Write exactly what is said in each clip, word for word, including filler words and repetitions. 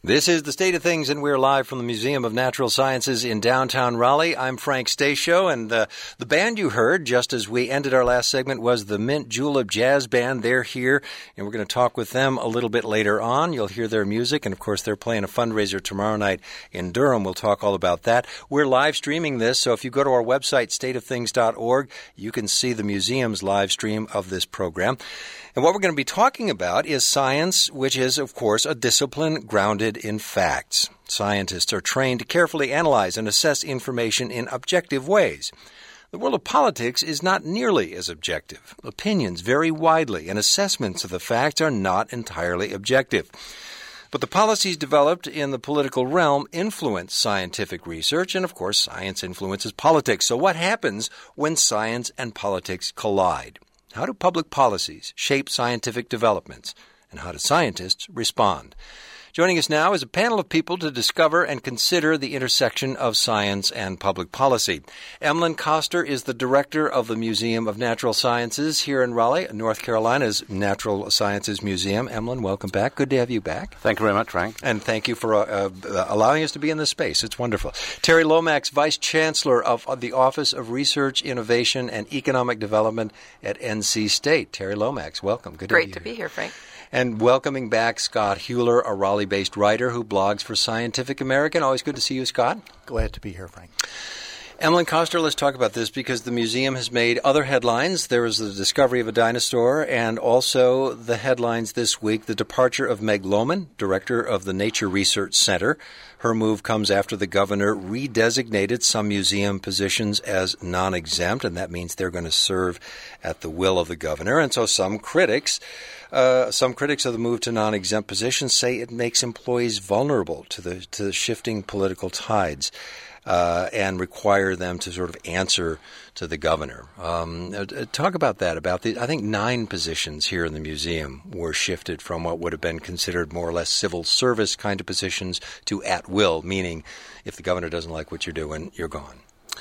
This is The State of Things, and we're live from the Museum of Natural Sciences in downtown Raleigh. I'm Frank Stasio, and uh, the band you heard just as we ended our last segment was the Mint Julep Jazz Band. They're here, and we're going to talk with them a little bit later on. You'll hear their music, and of course they're playing a fundraiser tomorrow night in Durham. We'll talk all about that. We're live streaming this, so if you go to our website, state of things dot org, you can see the museum's live stream of this program. And what we're going to be talking about is science, which is, of course, a discipline grounded in facts. Scientists are trained to carefully analyze and assess information in objective ways. The world of politics is not nearly as objective. Opinions vary widely, and assessments of the facts are not entirely objective. But the policies developed in the political realm influence scientific research, and, of course, science influences politics. So what happens when science and politics collide? How do public policies shape scientific developments, and how do scientists respond? Joining us now is a panel of people to discover and consider the intersection of science and public policy. Emlyn Koster is the director of the Museum of Natural Sciences here in Raleigh, North Carolina's Natural Sciences Museum. Emlyn, welcome back. Good to have you back. Thank you very much, Frank. And thank you for uh, uh, allowing us to be in this space. It's wonderful. Terry Lomax, Vice Chancellor of, of the Office of Research, Innovation, and Economic Development at N C State. Terry Lomax, welcome. Good to Great have you to be here, Frank. And welcoming back Scott Huler, a Raleigh-based writer who blogs for Scientific American. Always good to see you, Scott. Glad to be here, Frank. Emlyn Koster, let's talk about this because the museum has made other headlines. There was the discovery of a dinosaur and also the headlines this week, the departure of Meg Lowman, director of the Nature Research Center. Her move comes after the governor redesignated some museum positions as non-exempt, and that means they're going to serve at the will of the governor. And so some critics Uh, some critics of the move to non-exempt positions say it makes employees vulnerable to the to the shifting political tides uh, and require them to sort of answer to the governor. Um, uh, talk about that. About the, I think nine positions here in the museum were shifted from what would have been considered more or less civil service kind of positions to at will, meaning if the governor doesn't like what you're doing, you're gone.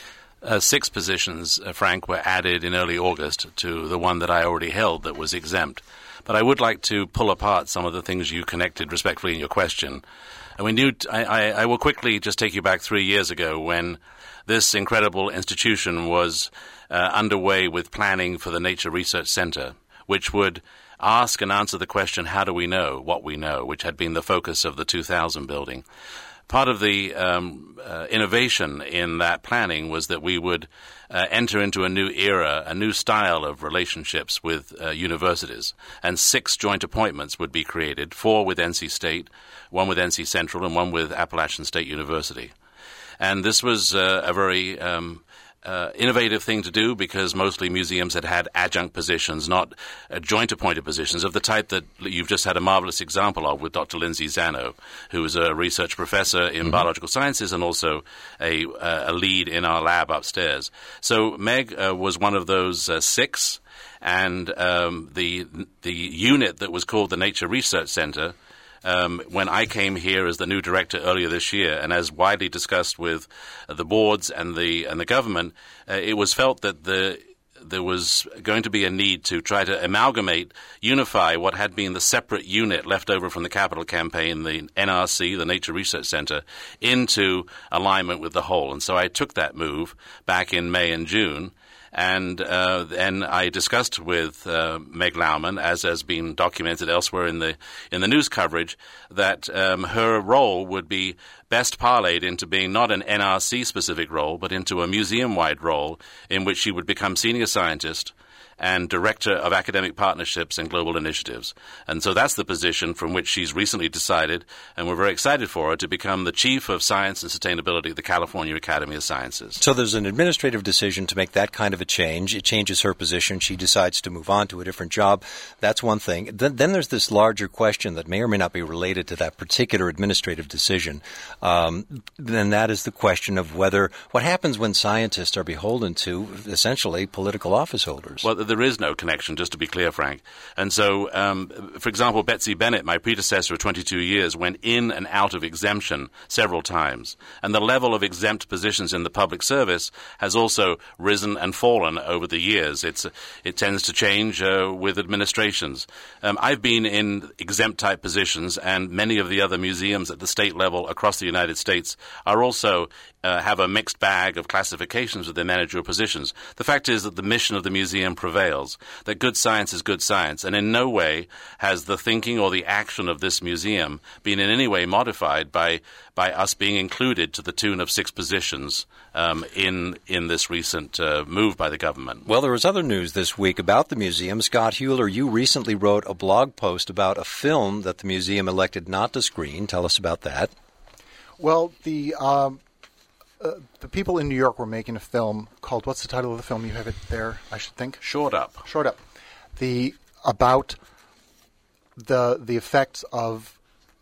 Uh, six positions, uh, Frank, were added in early August to the one that I already held that was exempt. But I would like to pull apart some of the things you connected respectfully in your question. And we knew t- I, I, I will quickly just take you back three years ago when this incredible institution was uh, underway with planning for the Nature Research Center, which would ask and answer the question, how do we know what we know, which had been the focus of the two thousand building. Part of the um, uh, innovation in that planning was that we would uh, enter into a new era, a new style of relationships with uh, universities, and six joint appointments would be created, four with N C State, one with N C Central, and one with Appalachian State University. And this was uh, a very um, uh, innovative thing to do because mostly museums had had adjunct positions, not uh, joint appointed positions of the type that you've just had a marvelous example of with Doctor Lindsay Zano, who is a research professor in mm-hmm. biological sciences and also a, uh, a lead in our lab upstairs. So Meg uh, was one of those uh, six, and um, the the unit that was called the Nature Research Center, Um, when I came here as the new director earlier this year, and as widely discussed with uh, the boards and the and the government, uh, it was felt that the there was going to be a need to try to amalgamate, unify what had been the separate unit left over from the capital campaign, the N R C, the Nature Research Center, into alignment with the whole. And so I took that move back in May and June. And uh, then I discussed with uh, Meg Lowman, as has been documented elsewhere in the in the news coverage, that um, her role would be best parlayed into being not an N R C-specific role, but into a museum-wide role in which she would become senior scientist and Director of Academic Partnerships and Global Initiatives. And so that's the position from which she's recently decided, and we're very excited for her to become the Chief of Science and Sustainability at the California Academy of Sciences. So there's an administrative decision to make that kind of a change. It changes her position. She decides to move on to a different job. That's one thing. Then, then there's this larger question that may or may not be related to that particular administrative decision, um, and that is the question of whether what happens when scientists are beholden to essentially political office holders. Well, there is no connection, just to be clear, Frank. And so, um, for example, Betsy Bennett, my predecessor of twenty-two years, went in and out of exemption several times. And the level of exempt positions in the public service has also risen and fallen over the years. It's, it tends to change uh, with administrations. Um, I've been in exempt-type positions, and many of the other museums at the state level across the United States are also uh, have a mixed bag of classifications of their managerial positions. The fact is that the mission of the museum prevails, that good science is good science, and in no way has the thinking or the action of this museum been in any way modified by by us being included to the tune of six positions um, in in this recent uh, move by the government. Well, there was other news this week about the museum. Scott Huler, you recently wrote a blog post about a film that the museum elected not to screen. Tell us about that. Well, the um, uh, the people in New York were making a film called, what's the title of the film? You have it there, I should think. Shored Up. Shored Up. The about the the effects of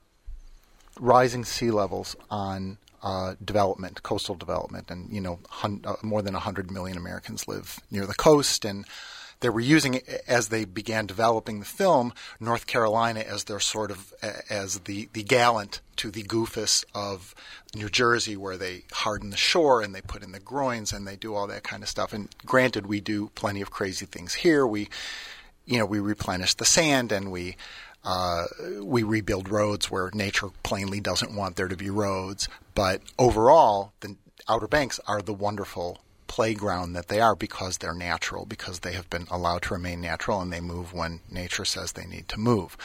rising sea levels on uh, development, coastal development, and you know, hun- uh, more than a hundred million Americans live near the coast, and they were using, as they began developing the film, North Carolina as their sort of as the, the gallant to the goofus of New Jersey, where they harden the shore and they put in the groins and they do all that kind of stuff. And granted, we do plenty of crazy things here. We, you know, we replenish the sand and we uh, we rebuild roads where nature plainly doesn't want there to be roads. But overall, the Outer Banks are the wonderful playground that they are because they're natural, because they have been allowed to remain natural and they move when nature says they need to move.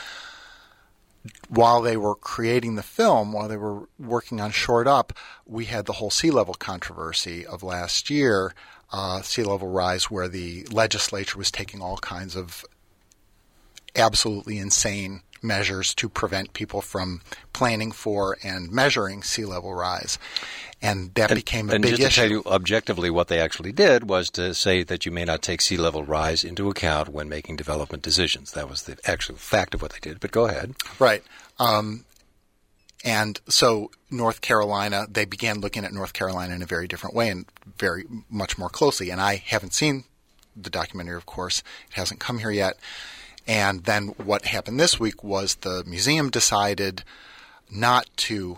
While they were creating the film, while they were working on Shored Up, we had the whole sea level controversy of last year, uh, sea level rise, where the legislature was taking all kinds of absolutely insane measures to prevent people from planning for and measuring sea level rise. And that and, became a and big issue. And just to issue. tell you objectively what they actually did was to say that you may not take sea level rise into account when making development decisions. That was the actual fact of what they did. But go ahead. Right. Um, and so North Carolina, they began looking at North Carolina in a very different way and very much more closely. And I haven't seen the documentary, of course. It hasn't come here yet. And then what happened this week was the museum decided not to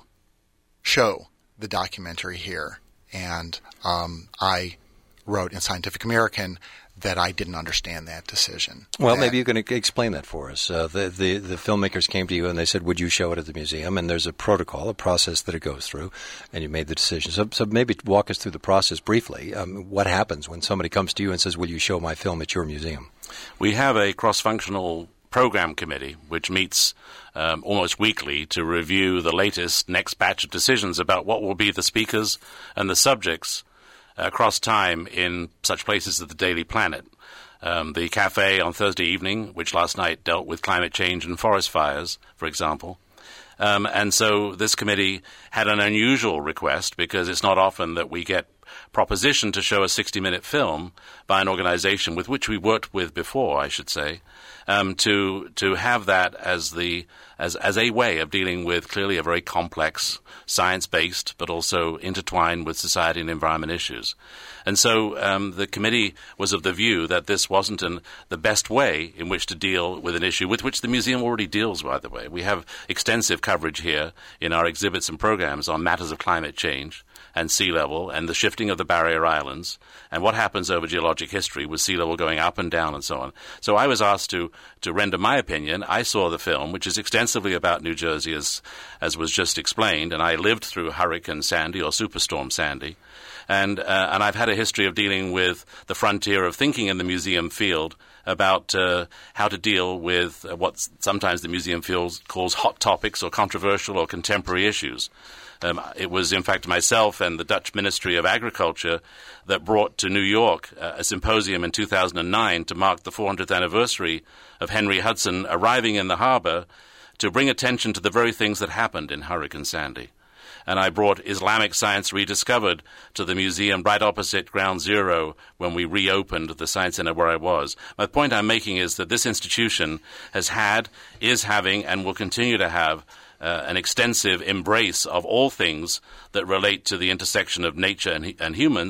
show the documentary here. And um, I wrote in Scientific American that I didn't understand that decision. Well, that, maybe you can explain that for us. Uh, the, the, the filmmakers came to you and they said, would you show it at the museum? And there's a protocol, a process that it goes through, and you made the decision. So, so maybe walk us through the process briefly. Um, what happens when somebody comes to you and says, will you show my film at your museum? We have a cross-functional program committee which meets um, almost weekly to review the latest next batch of decisions about what will be the speakers and the subjects across time in such places as the Daily Planet. Um, the cafe on Thursday evening, which last night dealt with climate change and forest fires, for example. Um, and so this committee had an unusual request because it's not often that we get proposition to show a sixty-minute film by an organization with which we worked with before, I should say, um, to to have that as the as as a way of dealing with clearly a very complex, science-based, but also intertwined with society and environment issues. And so um, the committee was of the view that this wasn't an, the best way in which to deal with an issue with which the museum already deals, by the way. We have extensive coverage here in our exhibits and programs on matters of climate change and sea level and the shifting of the barrier islands and what happens over geologic history with sea level going up and down and so on. So I was asked to, to render my opinion. I saw the film, which is extensively about New Jersey, as, as was just explained, and I lived through Hurricane Sandy or Superstorm Sandy. And, uh, and I've had a history of dealing with the frontier of thinking in the museum field about uh, how to deal with uh, what sometimes the museum field calls hot topics or controversial or contemporary issues. Um, it was, in fact, myself and the Dutch Ministry of Agriculture that brought to New York uh, a symposium in two thousand nine to mark the four hundredth anniversary of Henry Hudson arriving in the harbor to bring attention to the very things that happened in Hurricane Sandy. And I brought Islamic Science Rediscovered to the museum right opposite Ground Zero when we reopened the Science Center where I was. My point I'm making is that this institution has had, is having, and will continue to have uh, an extensive embrace of all things that relate to the intersection of nature and, and humans,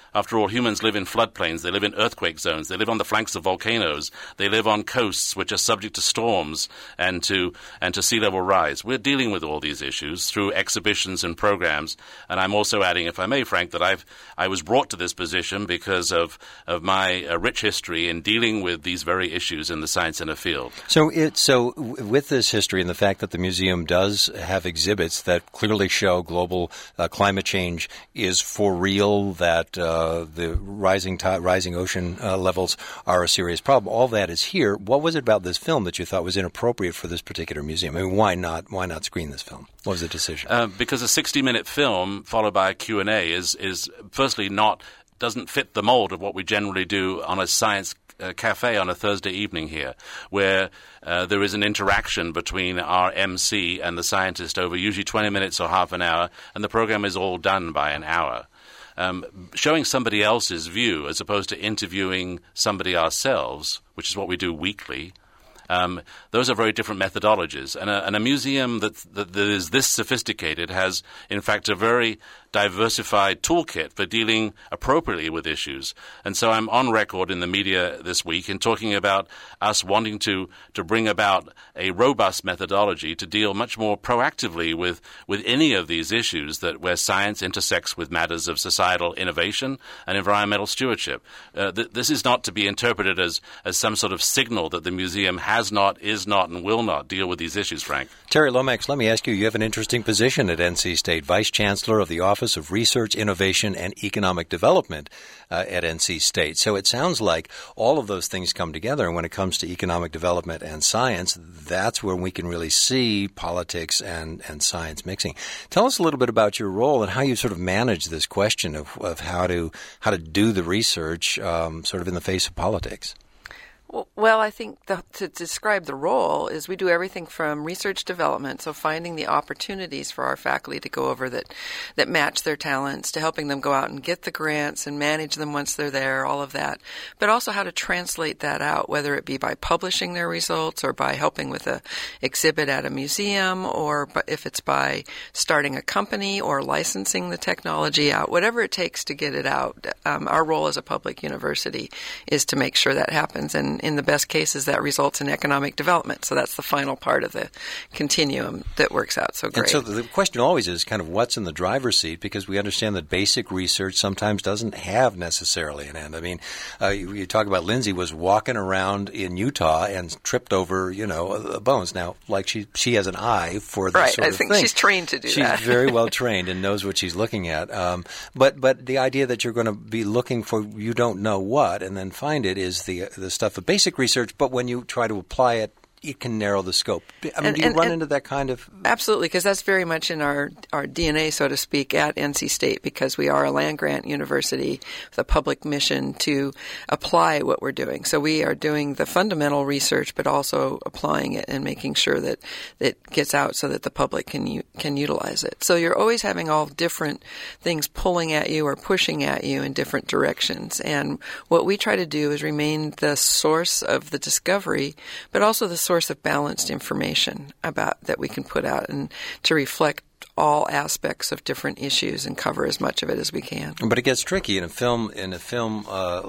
After all, humans live in floodplains, they live in earthquake zones, they live on the flanks of volcanoes, they live on coasts which are subject to storms and to and to sea level rise. We're dealing with all these issues through exhibitions and programs. And I'm also adding, if I may, Frank, that I've I was brought to this position because of of my uh, rich history in dealing with these very issues in the Science Center field. So, it, so with this history and the fact that the museum does have exhibits that clearly show global uh, climate change is for real, that uh, the rising tide, rising ocean uh, levels are a serious problem, all that is here. What was it about this film that you thought was inappropriate for this particular museum? I mean, why not? Why not screen this film? What was the decision? Uh, because a sixty-minute film followed by a Q and A is is firstly not doesn't fit the mold of what we generally do on a science uh, cafe on a Thursday evening here, where uh, there is an interaction between our M C and the scientist over usually twenty minutes or half an hour, and the program is all done by an hour. Um, showing somebody else's view as opposed to interviewing somebody ourselves, which is what we do weekly, Um, those are very different methodologies. And a, and a museum that, that, that is this sophisticated has, in fact, a very diversified toolkit for dealing appropriately with issues. And so I'm on record in the media this week in talking about us wanting to, to bring about a robust methodology to deal much more proactively with, with any of these issues that where science intersects with matters of societal innovation and environmental stewardship. Uh, th- this is not to be interpreted as, as some sort of signal that the museum has not, is not, and will not deal with these issues, Frank. Terry Lomax, let me ask you, you have an interesting position at N C State, Vice Chancellor of the Office of Research, Innovation, and Economic Development uh, at N C State. So it sounds like all of those things come together, and when it comes to economic development and science, that's where we can really see politics and, and science mixing. Tell us a little bit about your role and how you sort of manage this question of, of how to how to do the research um, sort of in the face of politics. Well, I think the, to describe the role is we do everything from research development, so finding the opportunities for our faculty to go over that, that match their talents, to helping them go out and get the grants and manage them once they're there, all of that, but also how to translate that out, whether it be by publishing their results or by helping with a exhibit at a museum, or if it's by starting a company or licensing the technology out, whatever it takes to get it out. Um, our role as a public university is to make sure that happens, and in the best cases, that results in economic development. So that's the final part of the continuum that works out so great. And so the question always is kind of what's in the driver's seat, because we understand that basic research sometimes doesn't have necessarily an end. I mean, uh, you, you talk about Lindsay was walking around in Utah and tripped over, you know, bones. Now, like she she has an eye for this right. sort I of think thing. She's trained to do she's that. She's very well trained and knows what she's looking at. Um, but but the idea that you're going to be looking for you don't know what and then find it is the the stuff of basic research, but when you try to apply it, it can narrow the scope. I mean, and, do you and, run and into that kind of... Absolutely, because that's very much in our, our D N A, so to speak, at N C State, because we are a land-grant university with a public mission to apply what we're doing. So we are doing the fundamental research, but also applying it and making sure that it gets out so that the public can u- can utilize it. So you're always having all different things pulling at you or pushing at you in different directions. And what we try to do is remain the source of the discovery, but also the source of balanced information about that we can put out and to reflect all aspects of different issues and cover as much of it as we can. But it gets tricky in a film. In a film uh,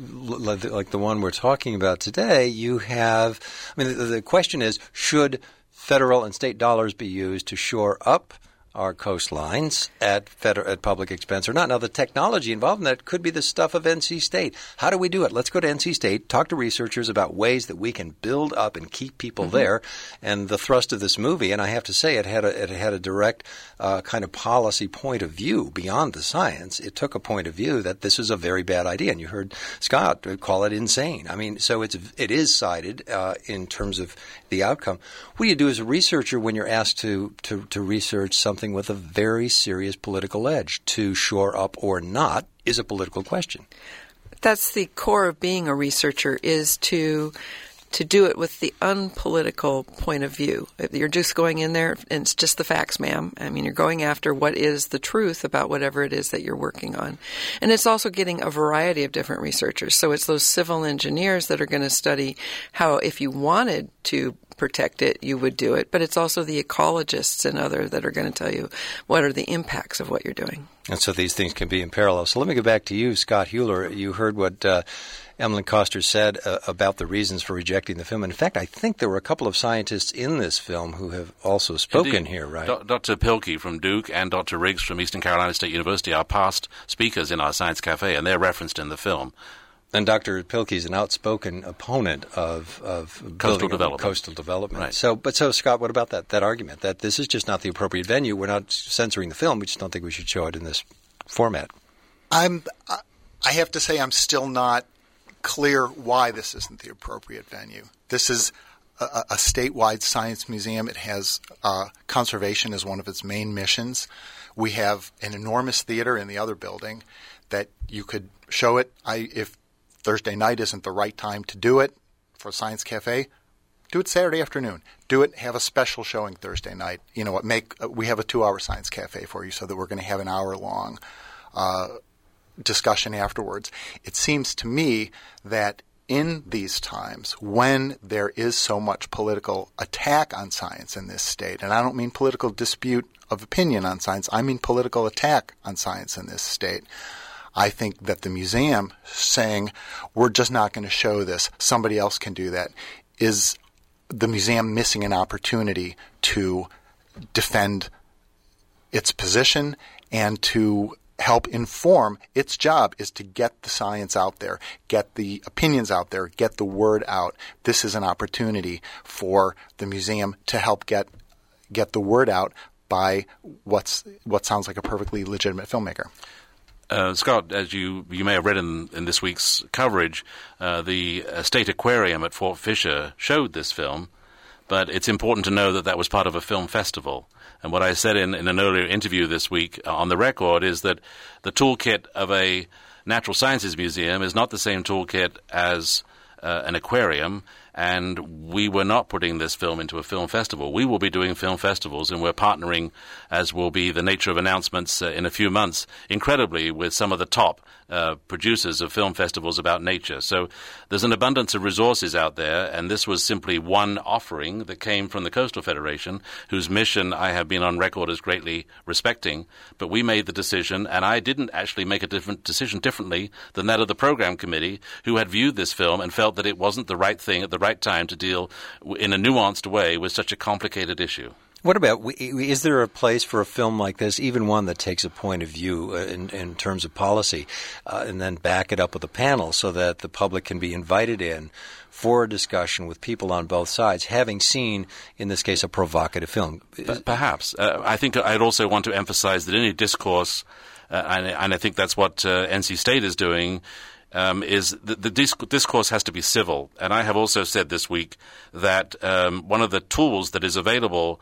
like the one we're talking about today, you have. I mean, the, the question is: should federal and state dollars be used to shore up our coastlines at federal, at public expense or not? Now, the technology involved in that could be the stuff of N C State. How do we do it? Let's go to N C State, talk to researchers about ways that we can build up and keep people mm-hmm. there. And the thrust of this movie, and I have to say, it had a, it had a direct uh, kind of policy point of view beyond the science. It took a point of view that this is a very bad idea. And you heard Scott call it insane. I mean, so it's it is cited uh, in terms of the outcome. What do you do as a researcher when you're asked to to, to research something with a very serious political edge? To shore up or not is a political question. That's the core of being a researcher, is to to do it with the unpolitical point of view. You're just going in there, and it's just the facts, ma'am. I mean, you're going after what is the truth about whatever it is that you're working on. And it's also getting a variety of different researchers. So it's those civil engineers that are going to study how, if you wanted to protect it, you would do it. But it's also the ecologists and others that are going to tell you what are the impacts of what you're doing. And so these things can be in parallel. So let me go back to you, Scott Huler. You heard what uh, Emlyn Coster said uh, about the reasons for rejecting the film. And in fact, I think there were a couple of scientists in this film who have also spoken Indeed. here, right? Do- Doctor Pilkey from Duke and Doctor Riggs from Eastern Carolina State University are past speakers in our Science Cafe, and they're referenced in the film. And Doctor Pilkey is an outspoken opponent of, of coastal development. Coastal development. Right. So, but so Scott, what about that that argument that this is just not the appropriate venue? We're not censoring the film. We just don't think we should show it in this format. I'm. I have to say, I'm still not clear why this isn't the appropriate venue. This is a, a statewide science museum. It has uh, conservation as one of its main missions. We have an enormous theater in the other building that you could show it. I if. Thursday night isn't the right time to do it for a Science Cafe, do it Saturday afternoon. Do it, have a special showing Thursday night. You know what, make we have a two-hour Science Cafe for you so that we're going to have an hour-long uh, discussion afterwards. It seems to me that in these times when there is so much political attack on science in this state, and I don't mean political dispute of opinion on science, I mean political attack on science in this state, I think that the museum saying, we're just not going to show this, somebody else can do that, is the museum missing an opportunity to defend its position and to help inform. Its job is to get the science out there, get the opinions out there, get the word out. This is an opportunity for the museum to help get get the word out by what's what sounds like a perfectly legitimate filmmaker. Uh, Scott, as you, you may have read in, in this week's coverage, uh, the uh, State Aquarium at Fort Fisher showed this film, but it's important to know that that was part of a film festival. And what I said in, in an earlier interview this week uh, on the record is that the toolkit of a natural sciences museum is not the same toolkit as uh, an aquarium, and we were not putting this film into a film festival. We will be doing film festivals, and we're partnering, as will be the nature of announcements uh, in a few months, incredibly with some of the top uh, producers of film festivals about nature. So there's an abundance of resources out there, and this was simply one offering that came from the Coastal Federation, whose mission I have been on record as greatly respecting. But we made the decision, and I didn't actually make a different decision differently than that of the program committee, who had viewed this film and felt that it wasn't the right thing at the right time to deal in a nuanced way with such a complicated issue. What about, is there a place for a film like this, even one that takes a point of view in, in terms of policy, uh, and then back it up with a panel so that the public can be invited in for a discussion with people on both sides, having seen, in this case, a provocative film? But perhaps. Uh, I think I'd also want to emphasize that any discourse, uh, and, and I think that's what uh, N C State is doing, Um, is the, the discourse has to be civil. And I have also said this week that um, one of the tools that is available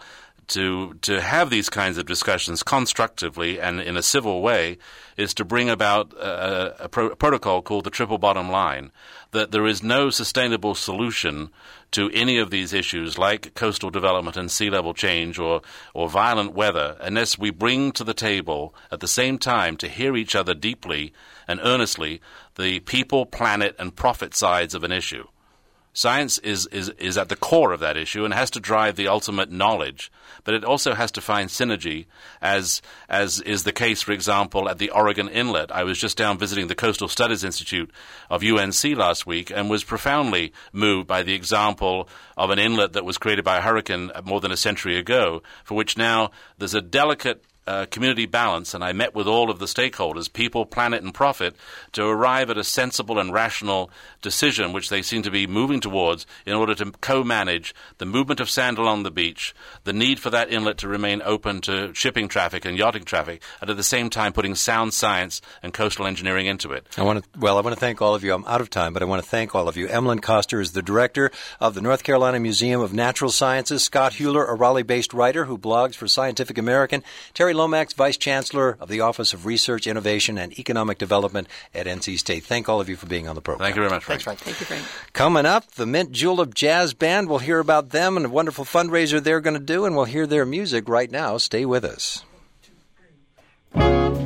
to to have these kinds of discussions constructively and in a civil way is to bring about a, a, pro- a protocol called the triple bottom line, that there is no sustainable solution to any of these issues like coastal development and sea level change or, or violent weather unless we bring to the table at the same time to hear each other deeply and earnestly the people, planet, and profit sides of an issue. Science is, is, is at the core of that issue and has to drive the ultimate knowledge, but it also has to find synergy, as as is the case, for example, at the Oregon Inlet. I was just down visiting the Coastal Studies Institute of U N C last week and was profoundly moved by the example of an inlet that was created by a hurricane more than a century ago, for which now there's a delicate Uh, community balance, and I met with all of the stakeholders, people, planet, and profit, to arrive at a sensible and rational decision, which they seem to be moving towards in order to co-manage the movement of sand along the beach, the need for that inlet to remain open to shipping traffic and yachting traffic, and at the same time putting sound science and coastal engineering into it. I want to, well, I want to thank all of you. I'm out of time, but I want to thank all of you. Emlyn Coster is the director of the North Carolina Museum of Natural Sciences. Scott Huler, a Raleigh-based writer who blogs for Scientific American. Terry Lori Lomax, Vice Chancellor of the Office of Research, Innovation, and Economic Development at N C State. Thank all of you for being on the program. Thank you very much, Frank. Thanks, Frank. Thank you, Frank. Coming up, the Mint Julep Jazz Band. We'll hear about them and a wonderful fundraiser they're going to do, and we'll hear their music right now. Stay with us.